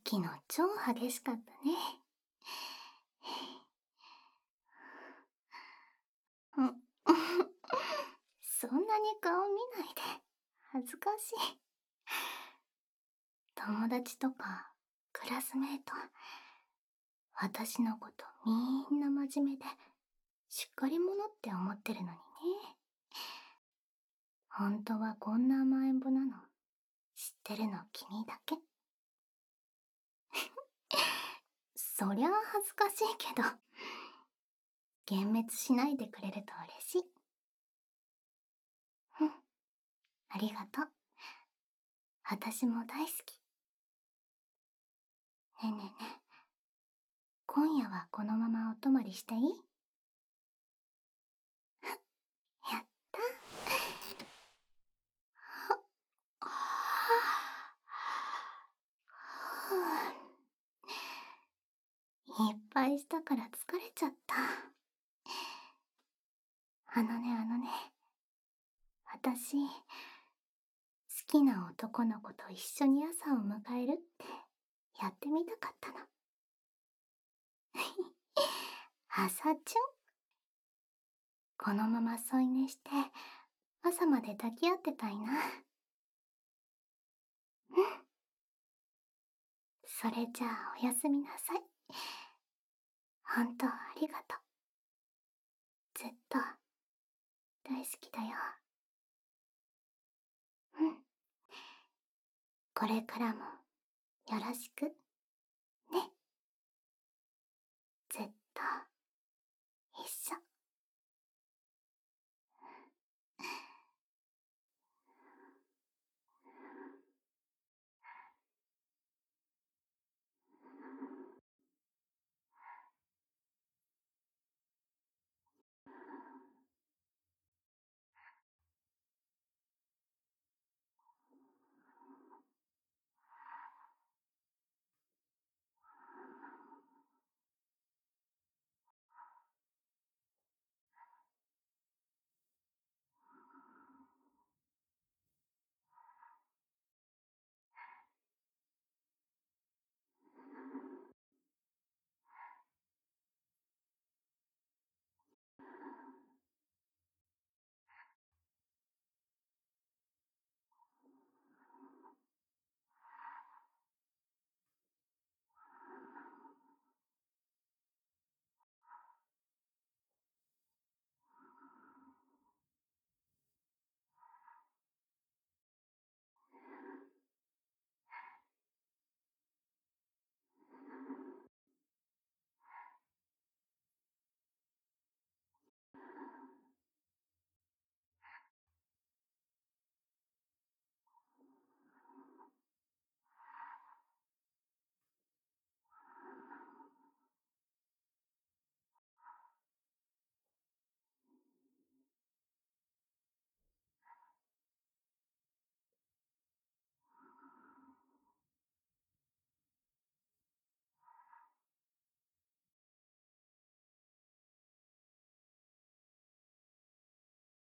昨日超激しかったね。うん。そんなに顔見ないで。恥ずかしい。友達とか、クラスメイト、私のことみんな真面目で、しっかり者って思ってるのにね。本当はこんな甘えん坊なの。知ってるの君だけ。そりゃあ恥ずかしいけど、幻滅しないでくれると嬉しい。うん、ありがとう。私も大好き。ねえねえねえ、今夜はこのままお泊まりしていい？やった。いっぱいしたから疲れちゃった。あのね、私、好きな男の子と一緒に朝を迎えるってやってみたかったの。朝チュン。このまま添い寝して朝まで抱き合ってたいな。うん。それじゃあおやすみなさい。本当ありがとう。ずっと大好きだよ。うん。これからもよろしくね。ずっと一緒。